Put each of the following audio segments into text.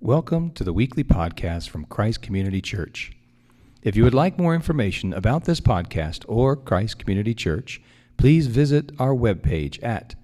Welcome to the weekly podcast from Christ Community Church. If you would like more information about this podcast or Christ Community Church, please visit our webpage at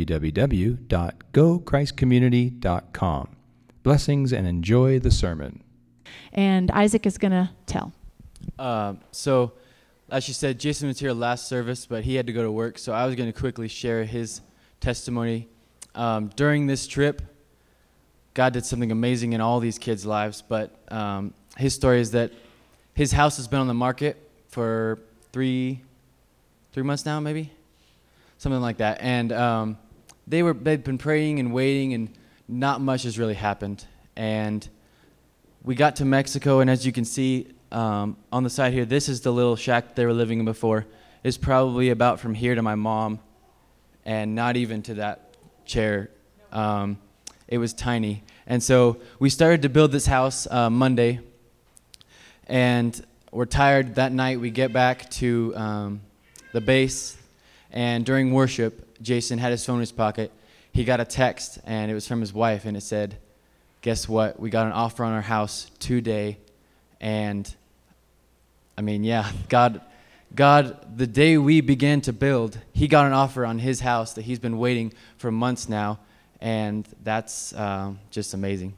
www.gochristcommunity.com. Blessings and enjoy the sermon. And Isaac is going to tell. So, as she said, Jason was here last service, but he had to go to work, so I was going to quickly share his testimony. During this trip, God did something amazing in all these kids' lives, but his story is that his house has been on the market for three months now, maybe? Something like that. And they'd been praying and waiting, and not much has really happened. And we got to Mexico, and as you can see on the side here, this is the little shack they were living in before. It's probably about from here to my mom, and not even to that chair. It was tiny. And so we started to build this house Monday, and we're tired that night. We get back to the base, and during worship, Jason had his phone in his pocket. He got a text, and it was from his wife, and it said, guess what? We got an offer on our house today. And I mean, yeah, God, the day we began to build, he got an offer on his house that he's been waiting for months now. And that's just amazing.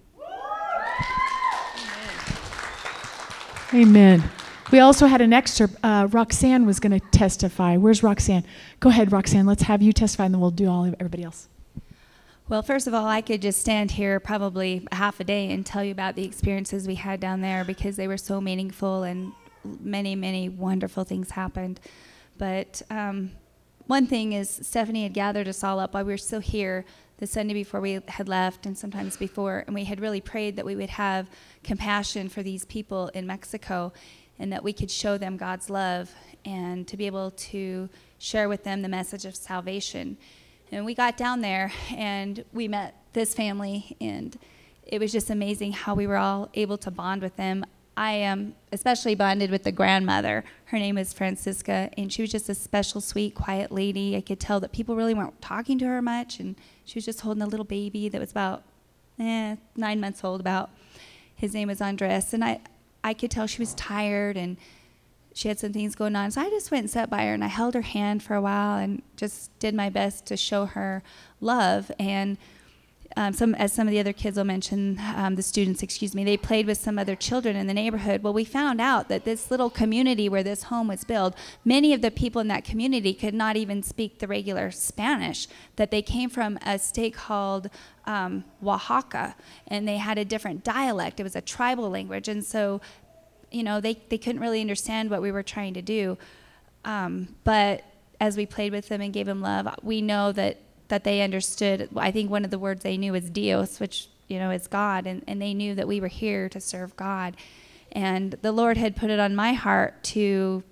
Amen. We also had an excerpt. Roxanne was going to testify. Where's Roxanne? Go ahead, Roxanne. Let's have you testify, and then we'll do everybody else. Well, first of all, I could just stand here probably half a day and tell you about the experiences we had down there because they were so meaningful and many, many wonderful things happened. But one thing is Stephanie had gathered us all up while we were still here the Sunday before we had left and sometimes before, and we had really prayed that we would have compassion for these people in Mexico and that we could show them God's love and to be able to share with them the message of salvation. And we got down there and we met this family, and it was just amazing how we were all able to bond with them. I am especially bonded with the grandmother. Her name is Francisca, and she was just a special, sweet, quiet lady. I could tell that people really weren't talking to her much, and she was just holding a little baby that was about 9 months old. His name was Andres, and I could tell she was tired, and she had some things going on. So I just went and sat by her, and I held her hand for a while and just did my best to show her love. And as some of the other kids will mention, the students, they played with some other children in the neighborhood. Well, we found out that this little community where this home was built, many of the people in that community could not even speak the regular Spanish, that they came from a state called Oaxaca, and they had a different dialect. It was a tribal language, and so, they couldn't really understand what we were trying to do. But as we played with them and gave them love, we know that they understood. I think one of the words they knew was Dios, which, is God, and they knew that we were here to serve God. And the Lord had put it on my heart to,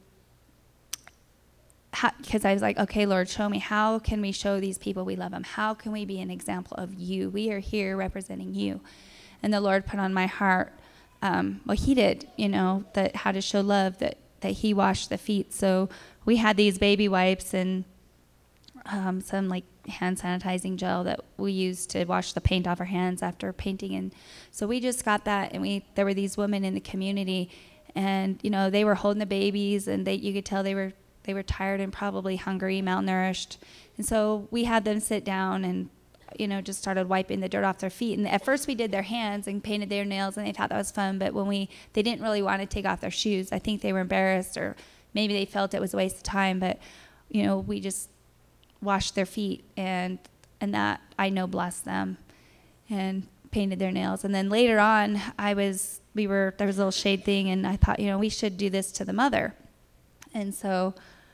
because I was like, okay, Lord, show me, how can we show these people we love them? How can we be an example of you? We are here representing you. And the Lord put on my heart, he did, that how to show love, that he washed the feet. So we had these baby wipes and some like hand sanitizing gel that we used to wash the paint off our hands after painting. And so we just got that, and there were these women in the community, and they were holding the babies, and you could tell they were tired and probably hungry, malnourished. And so we had them sit down and just started wiping the dirt off their feet. And at first we did their hands and painted their nails, and they thought that was fun, but they didn't really want to take off their shoes. I think they were embarrassed, or maybe they felt it was a waste of time, but we just washed their feet, and that I know blessed them, and painted their nails. And then later on, there was a little shade thing, and I thought, we should do this to the mother. And so,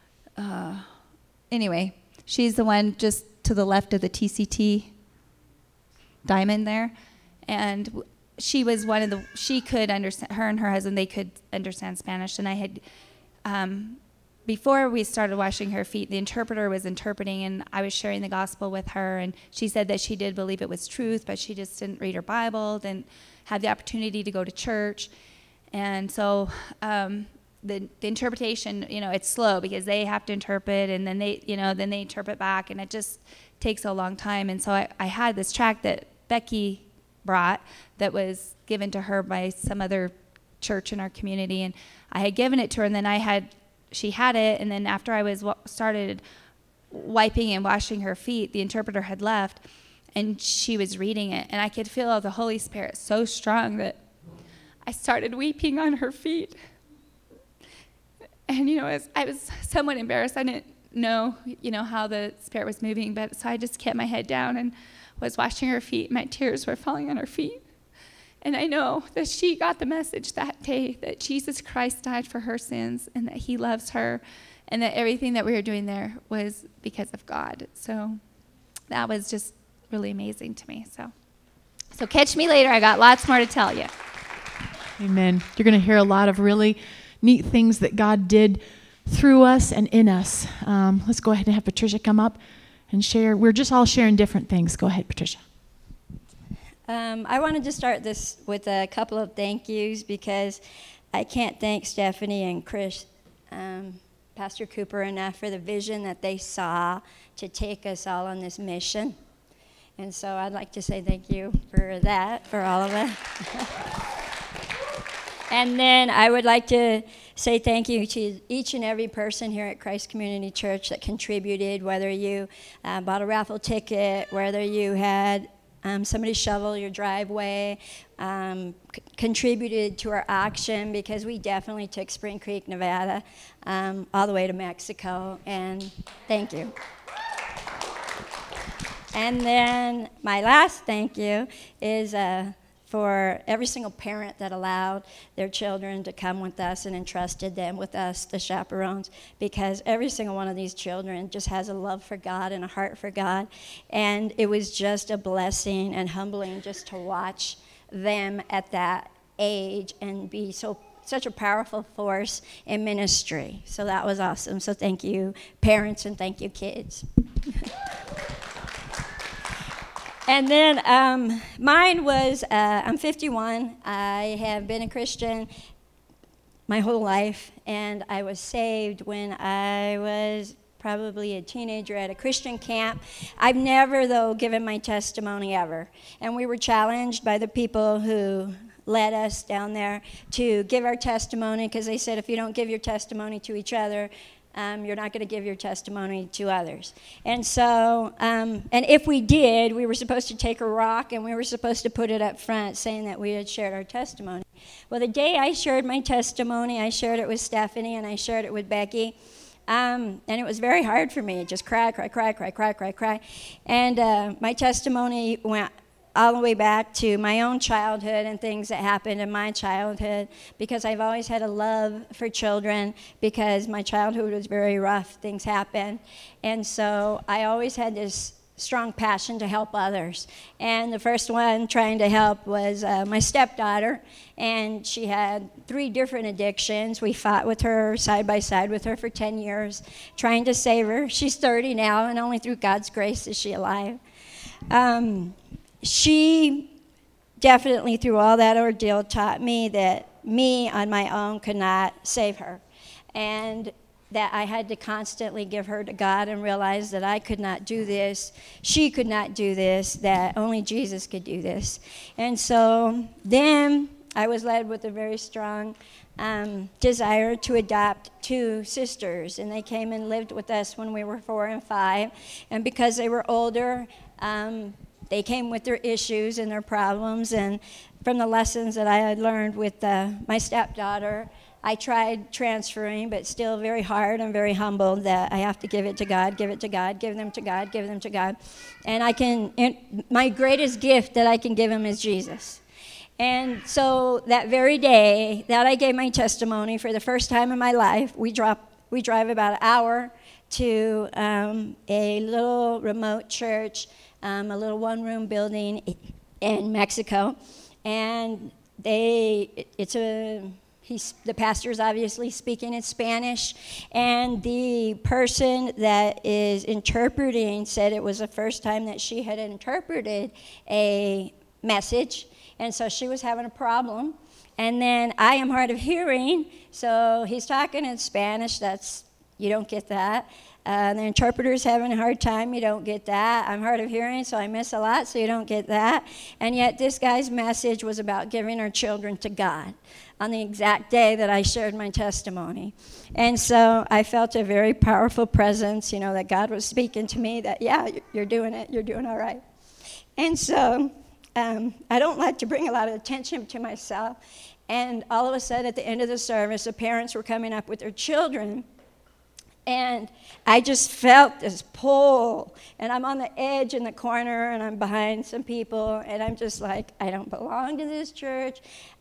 anyway, she's the one just to the left of the TCT diamond there, and she was she could understand, her and her husband, they could understand Spanish, and I had, before we started washing her feet, the interpreter was interpreting, and I was sharing the gospel with her, and she said that she did believe it was truth, but she just didn't read her Bible, didn't have the opportunity to go to church. And so the interpretation, it's slow because they have to interpret, and then they interpret back, and it just takes a long time. And so I had this tract that Becky brought that was given to her by some other church in our community, and I had given it to her, and then she had it, and then after I started wiping and washing her feet, the interpreter had left, and she was reading it, and I could feel the Holy Spirit so strong that I started weeping on her feet. And, I was somewhat embarrassed. I didn't know, how the Spirit was moving, but so I just kept my head down and was washing her feet. My tears were falling on her feet. And I know that she got the message that day that Jesus Christ died for her sins and that he loves her and that everything that we were doing there was because of God. So that was just really amazing to me. So catch me later. I got lots more to tell you. Amen. You're going to hear a lot of really neat things that God did through us and in us. Let's go ahead and have Patricia come up and share. We're just all sharing different things. Go ahead, Patricia. I wanted to start this with a couple of thank yous because I can't thank Stephanie and Chris, Pastor Cooper, enough for the vision that they saw to take us all on this mission. And so I'd like to say thank you for that, for all of it. And then I would like to say thank you to each and every person here at Christ Community Church that contributed, whether you bought a raffle ticket, whether you had somebody shovel your driveway, contributed to our auction, because we definitely took Spring Creek, Nevada, all the way to Mexico, and thank you. And then my last thank you is for every single parent that allowed their children to come with us and entrusted them with us, the chaperones, because every single one of these children just has a love for God and a heart for God. And it was just a blessing and humbling just to watch them at that age and be such a powerful force in ministry. So that was awesome. So thank you, parents, and thank you, kids. And then mine was, I'm 51. I have been a Christian my whole life, and I was saved when I was probably a teenager at a Christian camp. I've never, though, given my testimony ever. And we were challenged by the people who led us down there to give our testimony, because they said if you don't give your testimony to each other, you're not going to give your testimony to others. And so, and if we did, we were supposed to take a rock and we were supposed to put it up front saying that we had shared our testimony. Well, the day I shared my testimony, I shared it with Stephanie and I shared it with Becky. And it was very hard for me. Just cry. And my testimony went all the way back to my own childhood and things that happened in my childhood, because I've always had a love for children, because my childhood was very rough. Things happened. And so I always had this strong passion to help others. And the first one trying to help was my stepdaughter, and she had 3 different addictions. We fought with her, side by side with her for 10 years, trying to save her. She's 30 now, and only through God's grace is she alive. She definitely, through all that ordeal, taught me that me on my own could not save her, and that I had to constantly give her to God and realize that I could not do this, she could not do this, that only Jesus could do this. And so then I was led with a very strong desire to adopt 2 sisters, and they came and lived with us when we were 4 and 5, and because they were older, they came with their issues and their problems, and from the lessons that I had learned with my stepdaughter, I tried transferring, but still very hard. I'm very humbled that I have to give it to God, give it to God, give them to God, give them to God. And my greatest gift that I can give them is Jesus. And so that very day that I gave my testimony for the first time in my life, we drive about an hour to a little remote church, a little one-room building in Mexico, and the pastor is obviously speaking in Spanish, and the person that is interpreting said it was the first time that she had interpreted a message, and so she was having a problem. And then I am hard of hearing, so he's talking in Spanish. You don't get that. The interpreter's having a hard time. You don't get that. I'm hard of hearing, so I miss a lot, so you don't get that. And yet this guy's message was about giving our children to God on the exact day that I shared my testimony. And so I felt a very powerful presence, that God was speaking to me that, yeah, you're doing it. You're doing all right. And so I don't like to bring a lot of attention to myself. And all of a sudden, at the end of the service, the parents were coming up with their children. And I just felt this pull. And I'm on the edge in the corner, and I'm behind some people. And I'm just like, I don't belong to this church.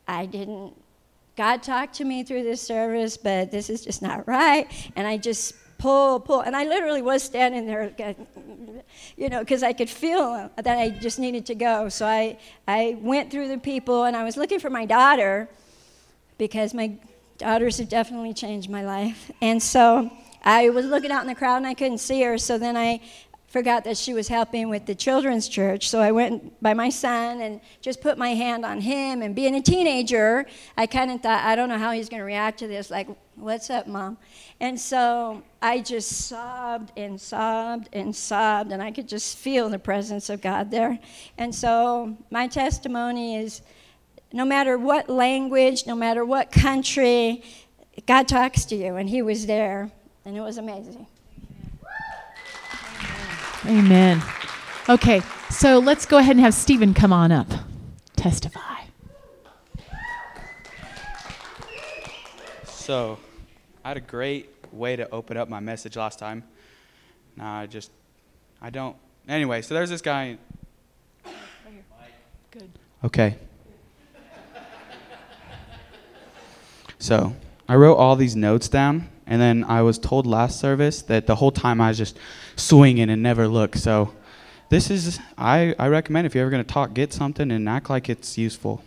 God talked to me through this service, but this is just not right. And I just pull. And I literally was standing there, because I could feel that I just needed to go. So I went through the people, and I was looking for my daughter, because my daughters have definitely changed my life. And so I was looking out in the crowd, and I couldn't see her. So then I forgot that she was helping with the children's church. So I went by my son and just put my hand on him. And being a teenager, I kind of thought, I don't know how he's going to react to this. Like, what's up, Mom? And so I just sobbed and sobbed and sobbed, and I could just feel the presence of God there. And so my testimony is, no matter what language, no matter what country, God talks to you, and he was there, and it was amazing. Amen. Okay, so let's go ahead and have Stephen come on up. Testify. So, I had a great way to open up my message last time. Anyway, so there's this guy. Good. Okay. So, I wrote all these notes down, and then I was told last service that the whole time I was just swinging and never looked. So, I recommend if you're ever going to talk, get something and act like it's useful.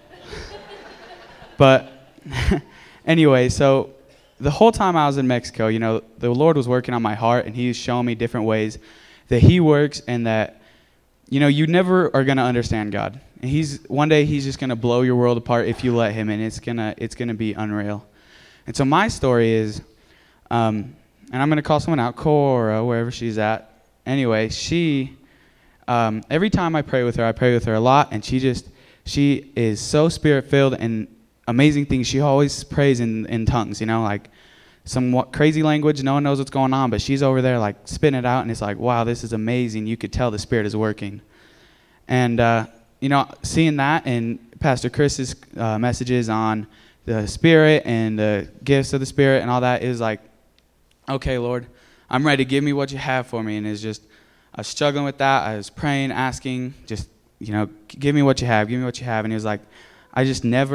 But anyway, so the whole time I was in Mexico, the Lord was working on my heart, and he was showing me different ways that he works, and that, you never are going to understand God. And one day he's just going to blow your world apart if you let him, and it's going to be unreal. And so my story is, and I'm going to call someone out, Cora, wherever she's at. Anyway, she, every time I pray with her a lot, and she is so spirit-filled, and amazing things. She always prays in tongues, like somewhat crazy language. No one knows what's going on, but she's over there like spitting it out, and it's like, wow, this is amazing. You could tell the Spirit is working. And, seeing that and Pastor Chris's messages on the Spirit and the gifts of the Spirit and all that, is like, okay, Lord, I'm ready. Give me what you have for me. And it's just, I was struggling with that. I was praying, asking, just, give me what you have. Give me what you have. And he was like, for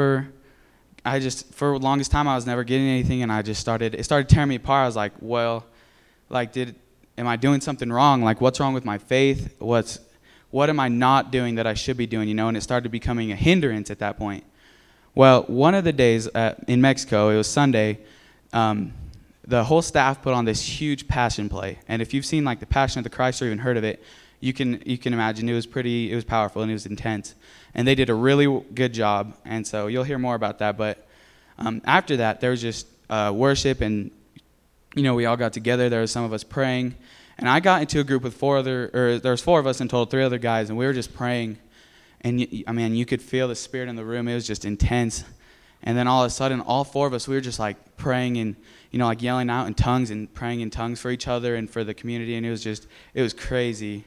the longest time, I was never getting anything. And it started tearing me apart. I was like, well, like, am I doing something wrong? Like, what's wrong with my faith? What am I not doing that I should be doing? And it started becoming a hindrance at that point. Well, one of the days in Mexico, it was Sunday, the whole staff put on this huge passion play. And if you've seen like the Passion of the Christ or even heard of it, you can imagine it was powerful and it was intense. And they did a really good job. And so you'll hear more about that. But after that, there was just worship, and we all got together. There was some of us praying. And I got into a group with there was 4 of us in total, 3 other guys, and we were just praying. And you could feel the Spirit in the room. It was just intense. And then all of a sudden, all 4 of us, we were just like praying and, like yelling out in tongues and praying in tongues for each other and for the community. And it was crazy.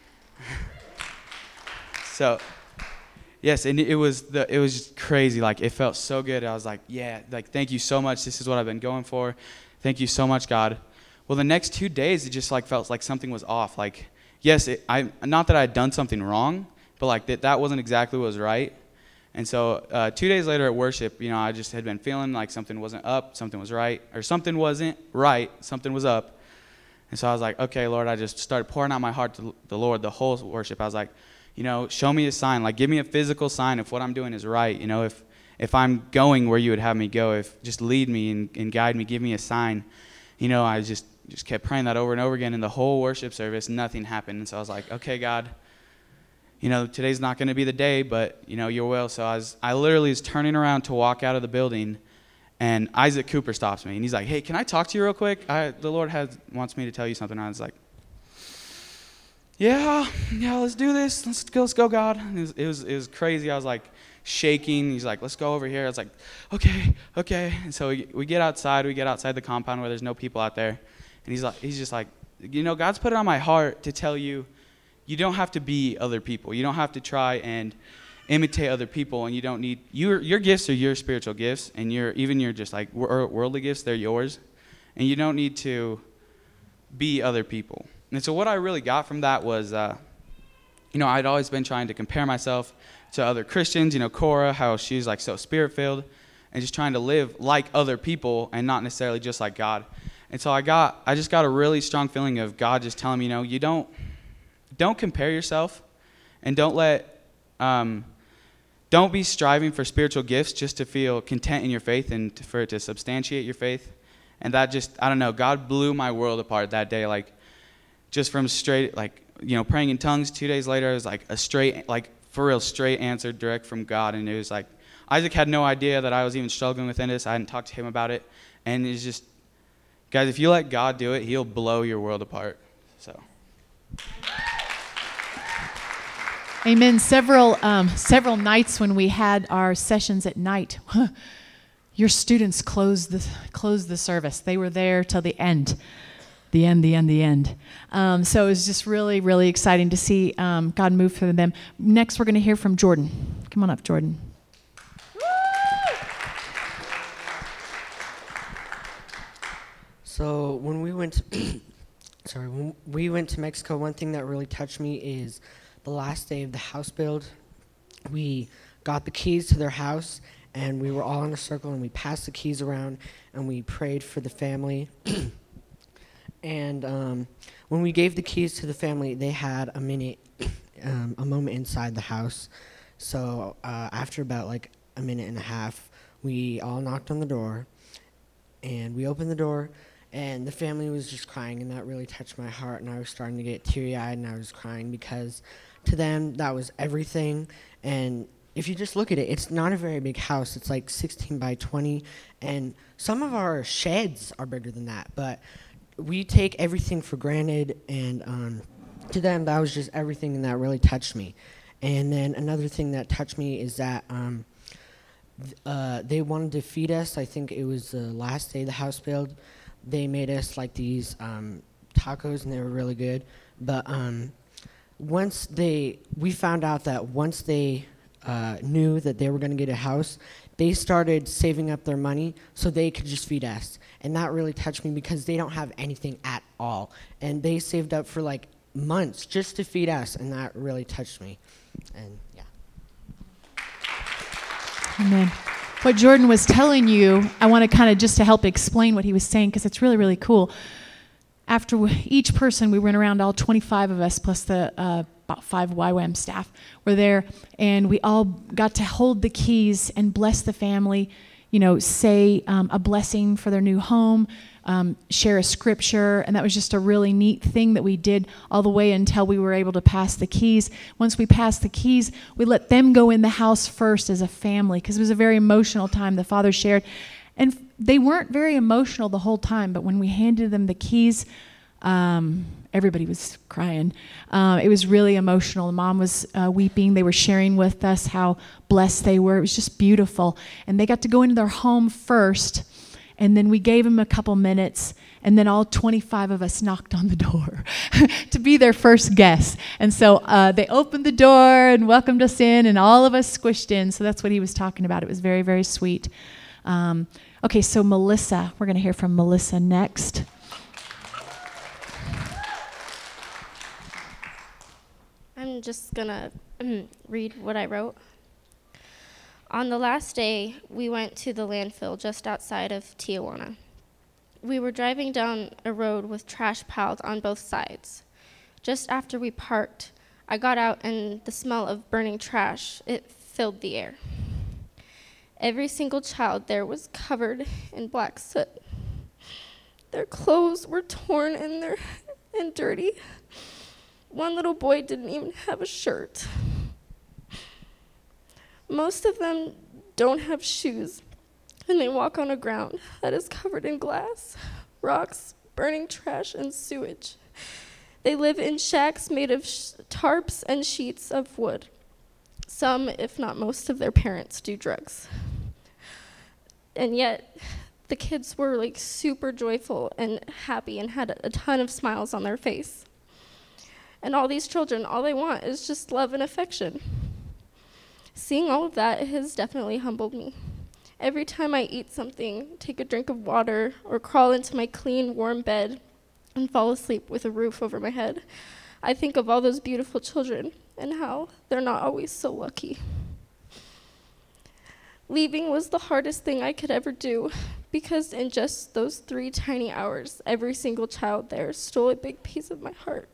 So, yes, and it was just crazy. Like, it felt so good. I was like, yeah, like, thank you so much. This is what I've been going for. Thank you so much, God. Well, the next 2 days, it just like felt like something was off. Like, yes, not that I had done something wrong, but like that wasn't exactly what was right. And so 2 days later at worship, I just had been feeling like something wasn't up, something was right, or something wasn't right, something was up. And so I was like, okay, Lord, I just started pouring out my heart to the Lord the whole worship. I was like, show me a sign, like give me a physical sign if what I'm doing is right. If I'm going where you would have me go, just lead me and guide me, give me a sign. I just kept praying that over and over again in the whole worship service. Nothing happened. And so I was like, okay, God, today's not going to be the day, but, your will. So I literally was turning around to walk out of the building, And Isaac Cooper stops me, and he's like, hey, can I talk to you real quick? The Lord wants me to tell you something. And I was like, yeah, let's do this. Let's go, God. And it was crazy. I was like shaking. He's like, let's go over here. I was like, okay. And so we get outside. We get outside the compound where there's no people out there. And he's just like, God's put it on my heart to tell you, you don't have to be other people. You don't have to try and imitate other people, and you don't need your gifts are your spiritual gifts, and your just like worldly gifts, they're yours, and you don't need to be other people. And so what I really got from that was, I'd always been trying to compare myself to other Christians. Cora, how she's like so spirit-filled, and just trying to live like other people and not necessarily just like God. And so I just got a really strong feeling of God just telling me, you don't compare yourself, and don't be striving for spiritual gifts just to feel content in your faith and for it to substantiate your faith. And that just, I don't know, God blew my world apart that day. Like, just from straight, praying in tongues, 2 days later, it was like a straight, for real, straight answer direct from God. And it was like, Isaac had no idea that I was even struggling within this. I hadn't talked to him about it. And it's just, guys, if you let God do it, he'll blow your world apart. So. Amen. Several nights when we had our sessions at night, your students closed the service. They were there till the end. The end. So it was just really, really exciting to see God move through them. Next, we're going to hear from Jordan. Come on up, Jordan. So when we went to Mexico, one thing that really touched me is the last day of the house build. We got the keys to their house, and we were all in a circle, and we passed the keys around, and we prayed for the family. And when we gave the keys to the family, they had a moment inside the house. So after about a minute and a half, we all knocked on the door, and we opened the door, and the family was just crying, and that really touched my heart, and I was starting to get teary-eyed, and I was crying because to them, that was everything. And if you just look at it, it's not a very big house. It's like 16 by 20, and some of our sheds are bigger than that, but we take everything for granted, and to them, that was just everything, and that really touched me. And then another thing that touched me is that they wanted to feed us. I think it was the last day of the house build. They made us these tacos, and they were really good. But we found out that once they knew that they were going to get a house, they started saving up their money so they could just feed us. And that really touched me because they don't have anything at all. And they saved up for months just to feed us, and that really touched me. And yeah. Amen. What Jordan was telling you, I want to kind of just to help explain what he was saying, because it's really, really cool. After each person, we went around, all 25 of us, plus the about 5 YWAM staff were there, and we all got to hold the keys and bless the family, say a blessing for their new home, share a scripture, and that was just a really neat thing that we did all the way until we were able to pass the keys. Once we passed the keys, we let them go in the house first as a family, because it was a very emotional time the father shared. And they weren't very emotional the whole time, but when we handed them the keys, everybody was crying. It was really emotional. The mom was weeping. They were sharing with us how blessed they were. It was just beautiful. And they got to go into their home first, and then we gave them a couple minutes, and then all 25 of us knocked on the door to be their first guests. And so they opened the door and welcomed us in, and all of us squished in. So that's what he was talking about. It was very, very sweet. Okay, so Melissa, we're going to hear from Melissa next. I'm just going to read what I wrote. On the last day, we went to the landfill just outside of Tijuana. We were driving down a road with trash piled on both sides. Just after we parked, I got out, and the smell of burning trash, it filled the air. Every single child there was covered in black soot. Their clothes were torn and dirty. One little boy didn't even have a shirt. Most of them don't have shoes, and they walk on a ground that is covered in glass, rocks, burning trash, and sewage. They live in shacks made of tarps and sheets of wood. Some, if not most, of their parents do drugs. And yet, the kids were like super joyful and happy and had a ton of smiles on their face. And all these children, all they want is just love and affection. Seeing all of that has definitely humbled me. Every time I eat something, take a drink of water, or crawl into my clean, warm bed and fall asleep with a roof over my head, I think of all those beautiful children and how they're not always so lucky. Leaving was the hardest thing I could ever do, because in just those 3 tiny hours, every single child there stole a big piece of my heart.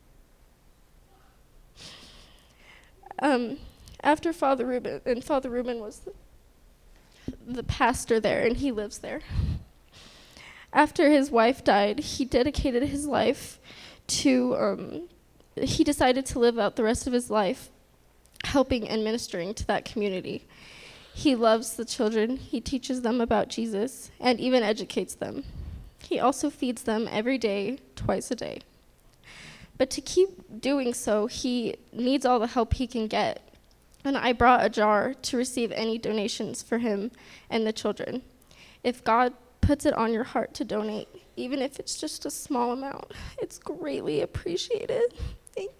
After Father Ruben, and Father Ruben was the pastor there, and he lives there. After his wife died, he dedicated his life to, he decided to live out the rest of his life helping and ministering to that community. He loves the children, he teaches them about Jesus, and even educates them. He also feeds them every day, twice a day. But to keep doing so, he needs all the help he can get. And I brought a jar to receive any donations for him and the children. If God puts it on your heart to donate, even if it's just a small amount, it's greatly appreciated. Thank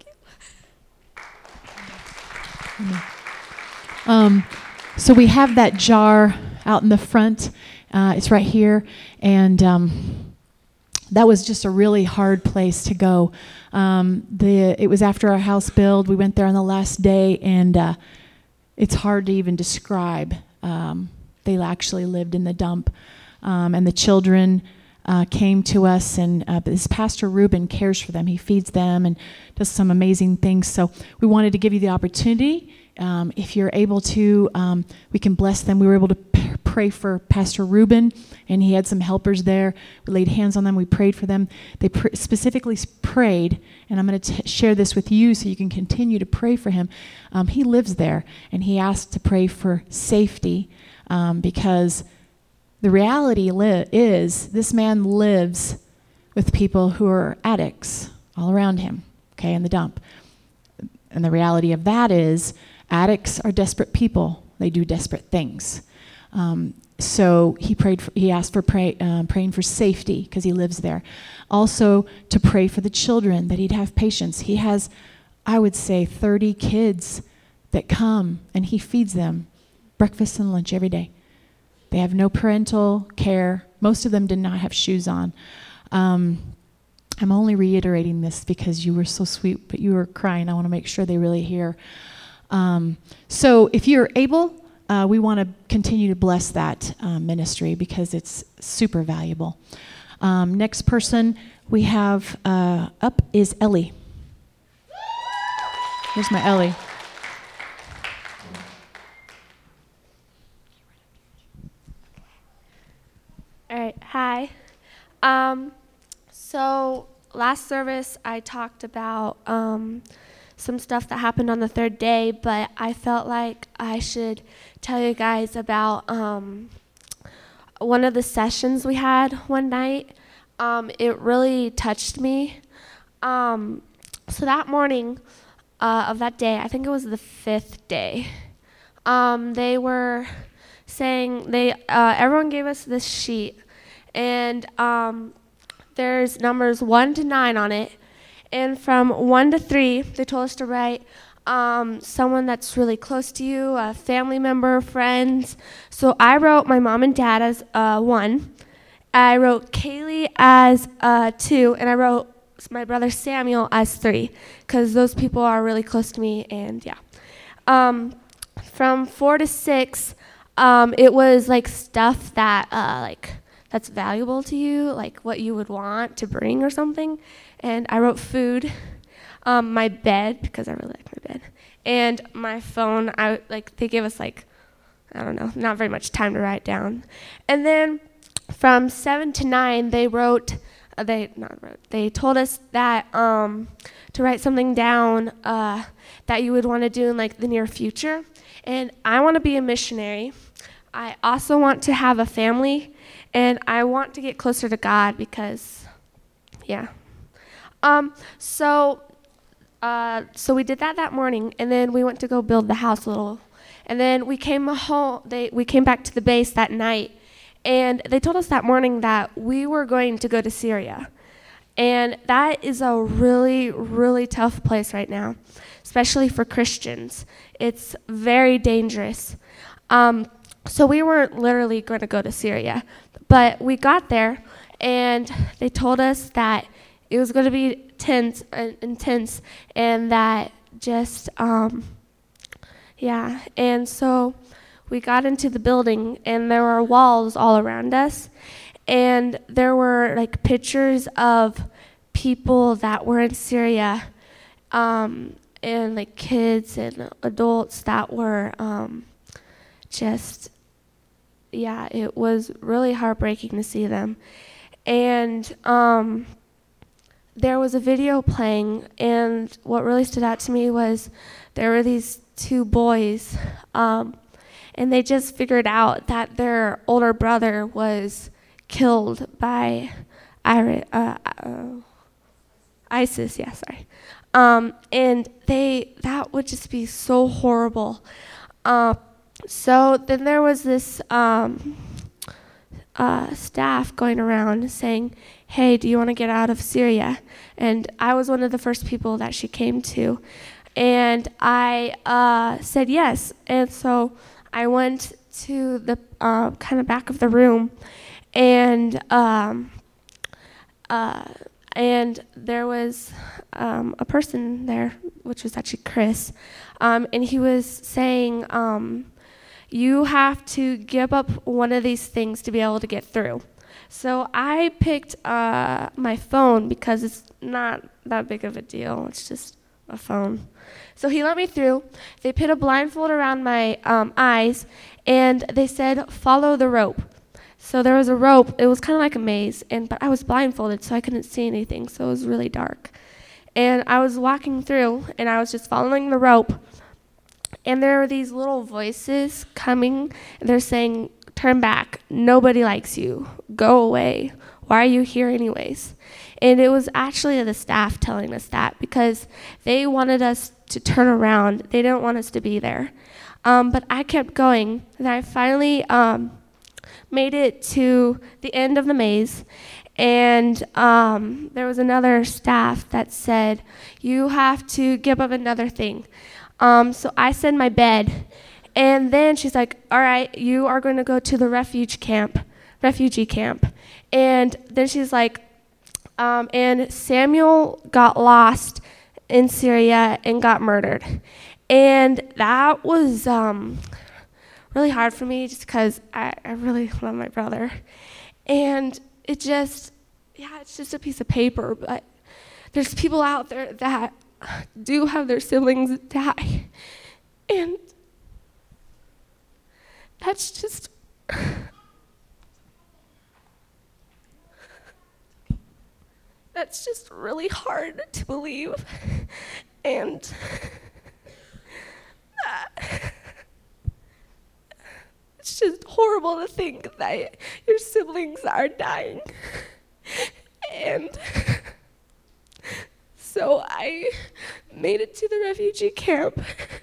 you. So we have that jar out in the front. It's right here. And that was just a really hard place to go. It was after our house build. We went there on the last day, and it's hard to even describe. They actually lived in the dump. And the children came to us, and this Pastor Ruben cares for them. He feeds them and does some amazing things. So we wanted to give you the opportunity. If you're able to, we can bless them. We were able to pray for Pastor Ruben, and he had some helpers there. We laid hands on them. We prayed for them. They specifically prayed, and I'm going to share this with you so you can continue to pray for him. He lives there, and he asked to pray for safety because the reality is this man lives with people who are addicts all around him, okay, in the dump. And the reality of that is addicts are desperate people. They do desperate things. So he asked for praying for safety because he lives there. Also to pray for the children, that he'd have patience. He has, I would say, 30 kids that come, and he feeds them breakfast and lunch every day. They have no parental care. Most of them did not have shoes on. I'm only reiterating this because you were so sweet, but you were crying. I want to make sure they really hear. So if you're able, we want to continue to bless that ministry because it's super valuable. Next person we have up is Ellie. Here's my Ellie. All right, hi. So last service I talked about some stuff that happened on the 3rd day, but I felt like I should tell you guys about one of the sessions we had one night. It really touched me. So that morning of that day, I think it was the 5th day, they were saying, everyone gave us this sheet, and there's numbers 1 to 9 on it. And from 1 to 3, they told us to write someone that's really close to you, a family member, friends. So I wrote my mom and dad as 1. I wrote Kaylee as 2, and I wrote my brother Samuel as 3, because those people are really close to me, and yeah. From 4 to 6, it was like stuff that that's valuable to you, like what you would want to bring or something. And I wrote food, my bed, because I really like my bed, and my phone. They gave us I don't know, not very much time to write down. And then from 7 to 9, they told us that to write something down that you would want to do in the near future. And I want to be a missionary. I also want to have a family, and I want to get closer to God because, yeah. So we did that morning, and then we went to go build the house a little. And then we came home. We came back to the base that night, and they told us that morning that we were going to go to Syria. And that is a really, really tough place right now, especially for Christians. It's very dangerous. So we weren't literally going to go to Syria. But we got there, and they told us that it was going to be intense, and that just, yeah. And so we got into the building, and there were walls all around us. And there were like pictures of people that were in Syria, and like kids and adults that were just, yeah, it was really heartbreaking to see them. And there was a video playing, and what really stood out to me was there were these two boys, and they just figured out that their older brother was killed by ISIS, yeah, sorry. And that would just be so horrible. So then there was this staff going around saying, hey, do you want to get out of Syria? And I was one of the first people that she came to. And I said yes. And so I went to the kind of back of the room, and there was a person there, which was actually Chris, and he was saying, you have to give up one of these things to be able to get through. So I picked my phone because it's not that big of a deal. It's just a phone. So he let me through. They put a blindfold around my eyes, and they said, follow the rope. So there was a rope. It was kind of like a maze, but I was blindfolded, so I couldn't see anything, so it was really dark. And I was walking through, and I was just following the rope. And there were these little voices coming, and they're saying, turn back. Nobody likes you. Go away. Why are you here anyways? And it was actually the staff telling us that because they wanted us to turn around. They didn't want us to be there. But I kept going, and I finally made it to the end of the maze, and there was another staff that said, you have to give up another thing. So I said my bed, and then she's like, all right, you are going to go to the refugee camp. And then she's like, and Samuel got lost in Syria and got murdered. And that was really hard for me just because I really love my brother. And it's just a piece of paper, but there's people out there that do have their siblings die. And that's just... that's just really hard to believe. And... it's just horrible to think that your siblings are dying. And so I made it to the refugee camp.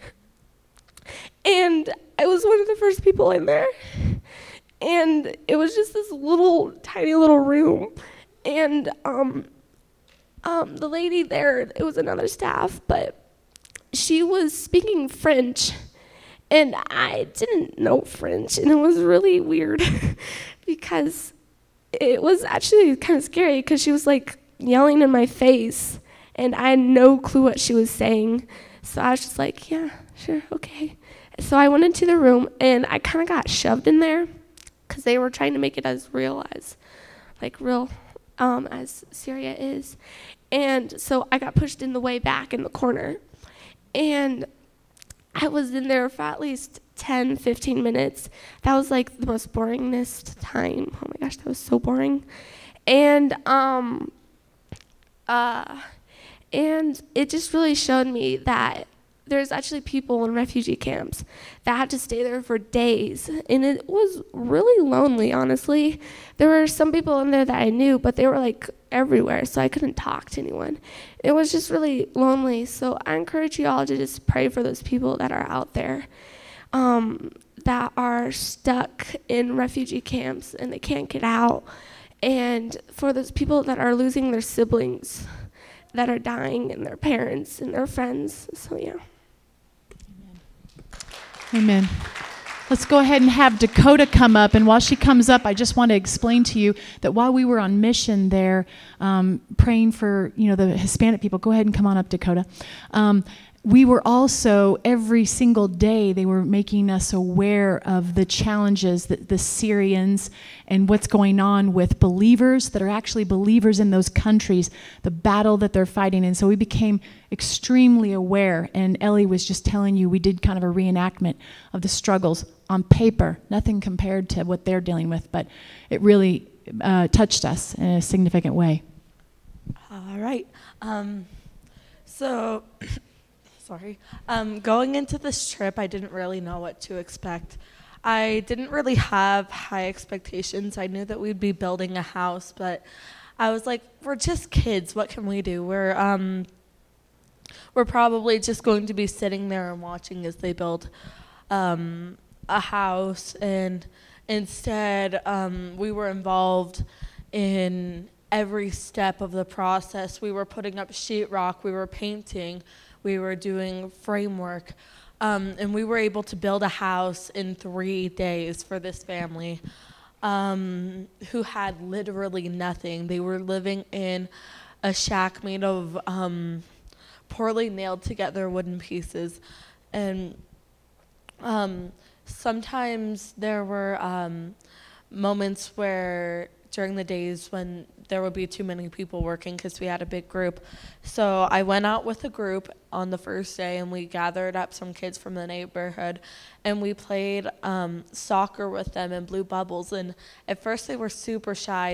And I was one of the first people in there. And it was just this little, tiny little room. And the lady there, it was another staff, but she was speaking French. And I didn't know French, and it was really weird because it was actually kind of scary because she was like yelling in my face, and I had no clue what she was saying. So I was just like, yeah, sure, okay. So I went into the room, and I kind of got shoved in there because they were trying to make it as real as Syria is. And so I got pushed in the way back in the corner, and I was in there for at least 10, 15 minutes. That was like the most boringest time. Oh my gosh, that was so boring. And it just really showed me that there's actually people in refugee camps that had to stay there for days, and it was really lonely, honestly. There were some people in there that I knew, but they were like everywhere, so I couldn't talk to anyone. It was just really lonely. So I encourage you all to just pray for those people that are out there, that are stuck in refugee camps and they can't get out, and for those people that are losing their siblings, that are dying, and their parents and their friends. So yeah. Amen. Let's go ahead and have Dakota come up. And while she comes up, I just want to explain to you that while we were on mission there, praying for the Hispanic people, go ahead and come on up, Dakota. We were also, every single day, they were making us aware of the challenges that the Syrians and what's going on with believers that are actually believers in those countries, the battle that they're fighting. And so we became extremely aware. And Ellie was just telling you, we did kind of a reenactment of the struggles on paper, nothing compared to what they're dealing with, but it really touched us in a significant way. All right. Going into this trip, I didn't really know what to expect. I didn't really have high expectations. I knew that we'd be building a house, but I was like, we're just kids. What can we do? We're probably just going to be sitting there and watching as they build a house. And instead, we were involved in every step of the process. We were putting up sheetrock. We were painting. We were doing framework, and we were able to build a house in 3 days for this family who had literally nothing. They were living in a shack made of poorly nailed together wooden pieces. And sometimes there were moments where during the days when there would be too many people working because we had a big group. So I went out with a group on the first day, and we gathered up some kids from the neighborhood, and we played soccer with them and blew bubbles. And at first they were super shy.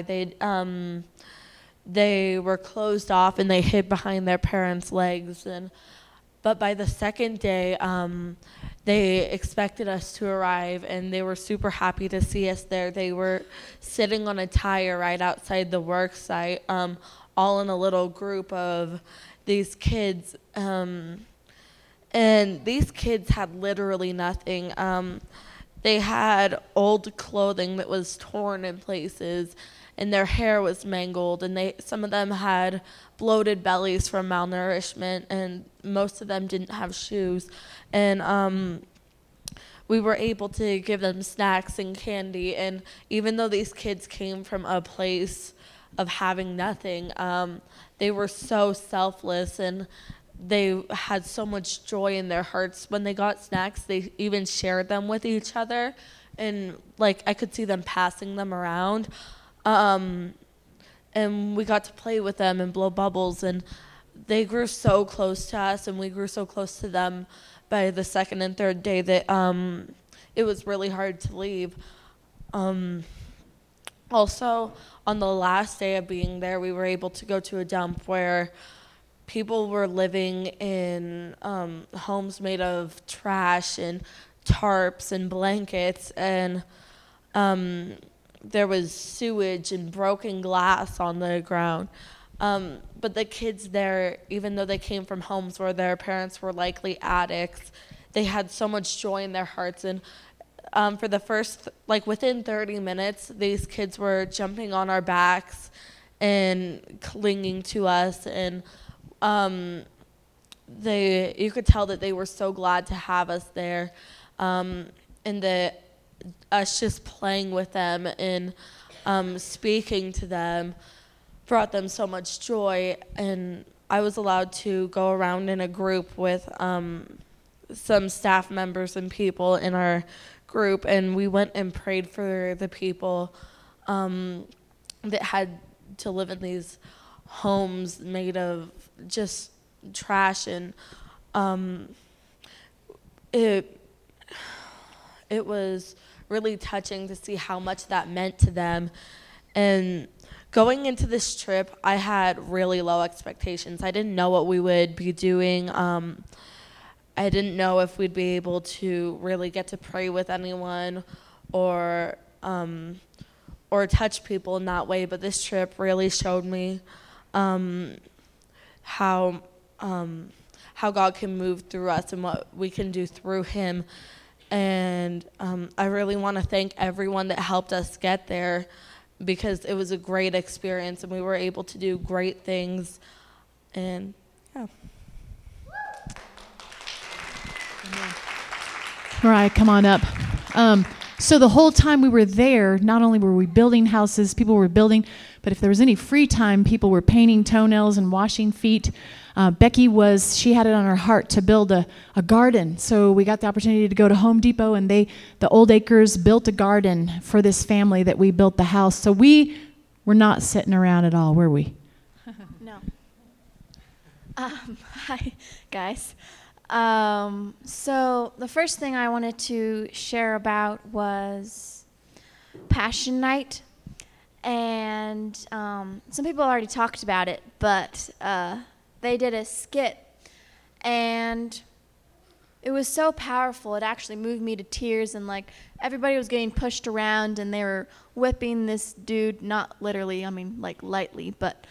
They were closed off and they hid behind their parents' legs. But by the second day, they expected us to arrive, and they were super happy to see us there. They were sitting on a tire right outside the work site, all in a little group of these kids. And these kids had literally nothing. They had old clothing that was torn in places, and their hair was mangled, and some of them had bloated bellies from malnourishment, and most of them didn't have shoes. And we were able to give them snacks and candy, and even though these kids came from a place of having nothing, they were so selfless, and they had so much joy in their hearts. When they got snacks, they even shared them with each other, and I could see them passing them around. And we got to play with them and blow bubbles, and they grew so close to us, and we grew so close to them by the second and third day that it was really hard to leave. Also, on the last day of being there, we were able to go to a dump where people were living in homes made of trash and tarps and blankets, and there was sewage and broken glass on the ground. But the kids there, even though they came from homes where their parents were likely addicts, they had so much joy in their hearts. And for the first, within 30 minutes, these kids were jumping on our backs and clinging to us. And you could tell that they were so glad to have us there. And that us just playing with them and speaking to them brought them so much joy. And I was allowed to go around in a group with some staff members and people in our group, and we went and prayed for the people that had to live in these homes made of just trash. And it was really touching to see how much that meant to them. And going into this trip, I had really low expectations. I didn't know what we would be doing. I didn't know if we'd be able to really get to pray with anyone or touch people in that way. But this trip really showed me how God can move through us and what we can do through him. And I really want to thank everyone that helped us get there, because it was a great experience and we were able to do great things. And yeah. Mariah, come on up. So the whole time we were there, not only were we building houses, people were building, but if there was any free time, people were painting toenails and washing feet. Becky she had it on her heart to build a garden. So we got the opportunity to go to Home Depot, and the Old Acres built a garden for this family that we built the house. So we were not sitting around at all, were we? No. Hi, guys. So the first thing I wanted to share about was Passion Night. And some people already talked about it, but they did a skit. And it was so powerful. It actually moved me to tears. And, like, everybody was getting pushed around, and they were whipping this dude, not literally, I mean, like, lightly. But,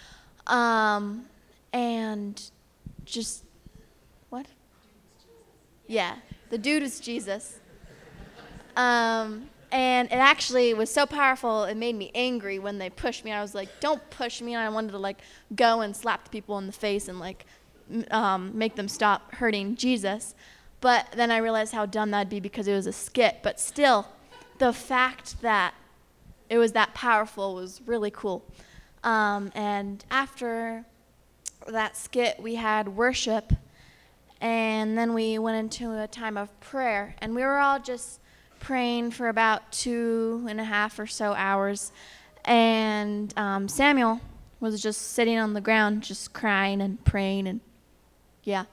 and just, what? Yeah, the dude is Jesus. And it actually was so powerful, it made me angry when they pushed me. I was like, don't push me. And I wanted to, like, go and slap the people in the face and, like, make them stop hurting Jesus. But then I realized how dumb that'd be because it was a skit. But still, the fact that it was that powerful was really cool. And after that skit, we had worship. And then we went into a time of prayer. And we were all just praying for about 2.5 or so hours. And Samuel was just sitting on the ground, just crying and praying. And yeah.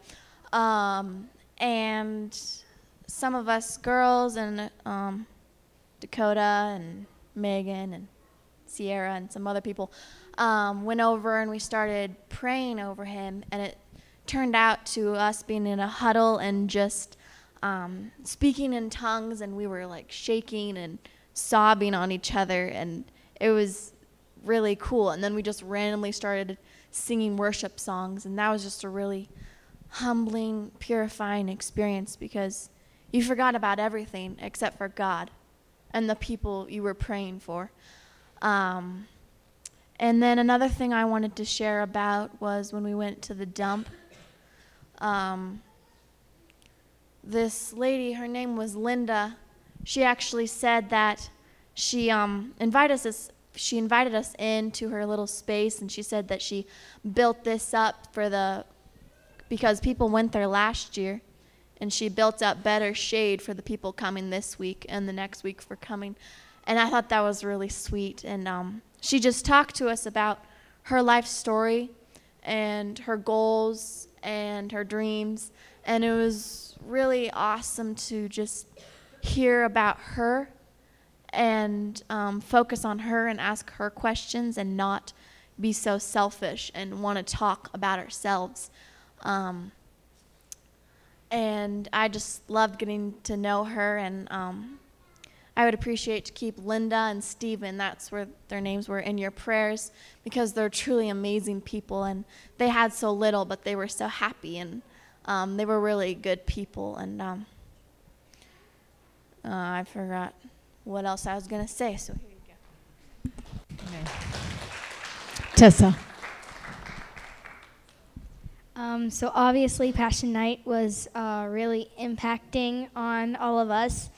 And some of us girls and Dakota and Megan and Sierra and some other people went over and we started praying over him. And it turned out to us being in a huddle and just speaking in tongues, and we were like shaking and sobbing on each other, and it was really cool. And then we just randomly started singing worship songs, and that was just a really humbling, purifying experience because you forgot about everything except for God and the people you were praying for. And then another thing I wanted to share about was when we went to the dump. This lady, her name was Linda, she actually said that she invited us into her little space, and she said that she built this up because people went there last year, and she built up better shade for the people coming this week and the next week for coming. And I thought that was really sweet. And she just talked to us about her life story and her goals and her dreams. And it was really awesome to just hear about her and focus on her and ask her questions and not be so selfish and want to talk about ourselves. And I just loved getting to know her, and I would appreciate to keep Linda and Steven, that's where their names were, in your prayers, because they're truly amazing people, and they had so little, but they were so happy, and they were really good people. And I forgot what else I was going to say, so here you go. Okay. Tessa. So obviously Passion Night was really impacting on all of us.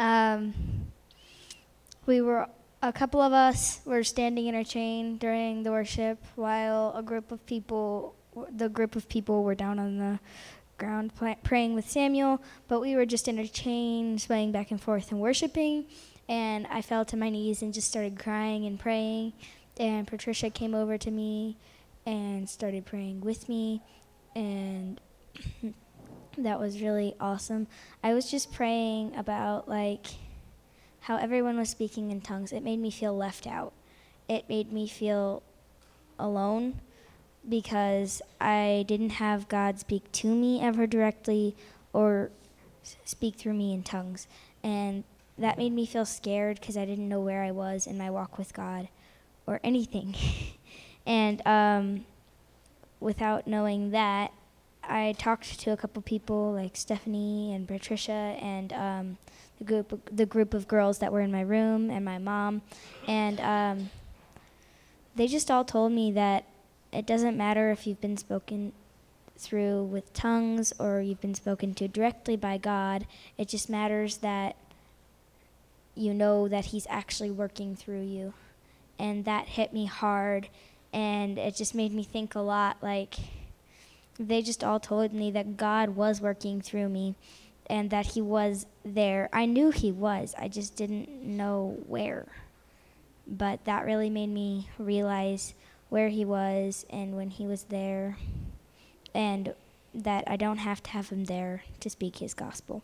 A couple of us were standing in a chain during the worship while the group of people were down on the ground praying with Samuel, but we were just in a chain swaying back and forth and worshiping, and I fell to my knees and just started crying and praying, and Patricia came over to me and started praying with me, and that was really awesome. I was just praying about how everyone was speaking in tongues. It made me feel left out. It made me feel alone because I didn't have God speak to me ever directly or speak through me in tongues. And that made me feel scared because I didn't know where I was in my walk with God or anything. And without knowing that, I talked to a couple people like Stephanie and Patricia and the group of girls that were in my room and my mom. And they just all told me that it doesn't matter if you've been spoken through with tongues or you've been spoken to directly by God. It just matters that you know that he's actually working through you. And that hit me hard, and it just made me think a lot. Like, they just all told me that God was working through me and that he was there. I knew he was, I just didn't know where. But that really made me realize where he was and when he was there, and that I don't have to have him there to speak his gospel.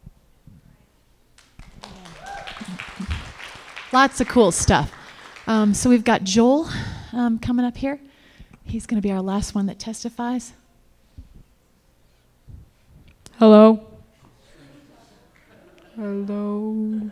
Lots of cool stuff. So we've got Joel coming up here. He's going to be our last one that testifies. Hello. Hello.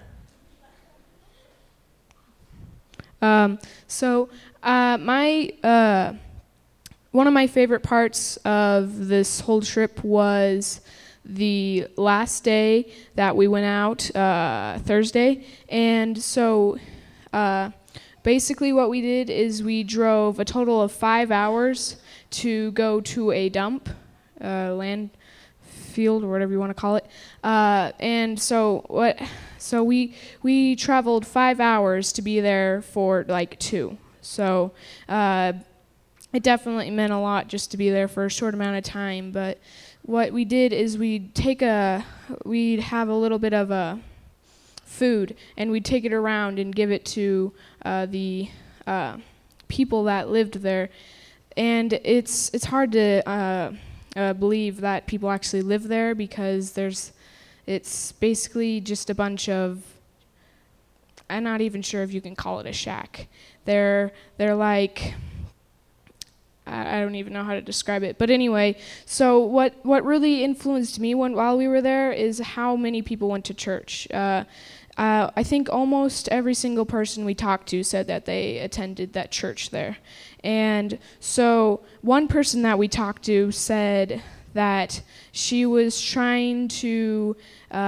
One of my favorite parts of this whole trip was the last day that we went out, Thursday. And so basically what we did is we drove a total of 5 hours to go to a dump, landfill or whatever you want to call it. And so we traveled 5 hours to be there for like 2. So it definitely meant a lot just to be there for a short amount of time. But what we did is we'd have a little bit of a food, and we'd take it around and give it to the people that lived there. And it's hard to believe that people actually live there, because it's basically just a bunch of, I'm not even sure if you can call it a shack. They're like, I don't even know how to describe it. But anyway, so what really influenced me while we were there is how many people went to church. I think almost every single person we talked to said that they attended that church there. And so one person that we talked to said that she was trying to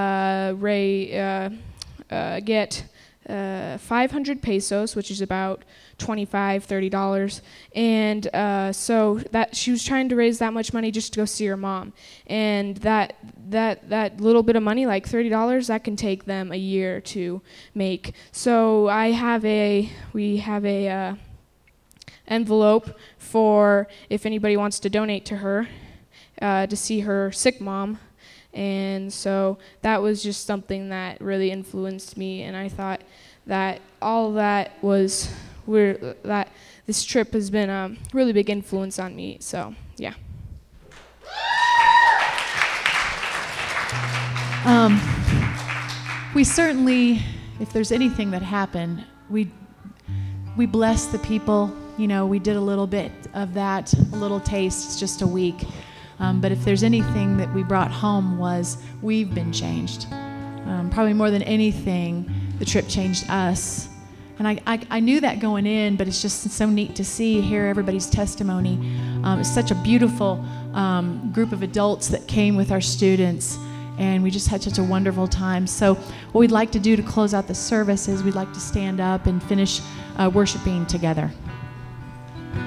get 500 pesos, which is about $25-30, and so that she was trying to raise that much money just to go see her mom. And that little bit of money, like $30, that can take them a year to make. So we have a envelope for if anybody wants to donate to her to see her sick mom. And so that was just something that really influenced me, and I thought that all that was that this trip has been a really big influence on me. So yeah. We certainly, if there's anything that happened, we bless the people. You know, we did a little bit of that, a little taste. It's just a week. But if there's anything that we brought home, was we've been changed. Probably more than anything, the trip changed us. And I knew that going in, but it's just so neat to hear everybody's testimony. It's such a beautiful group of adults that came with our students, and we just had such a wonderful time. So what we'd like to do to close out the service is we'd like to stand up and finish worshiping together.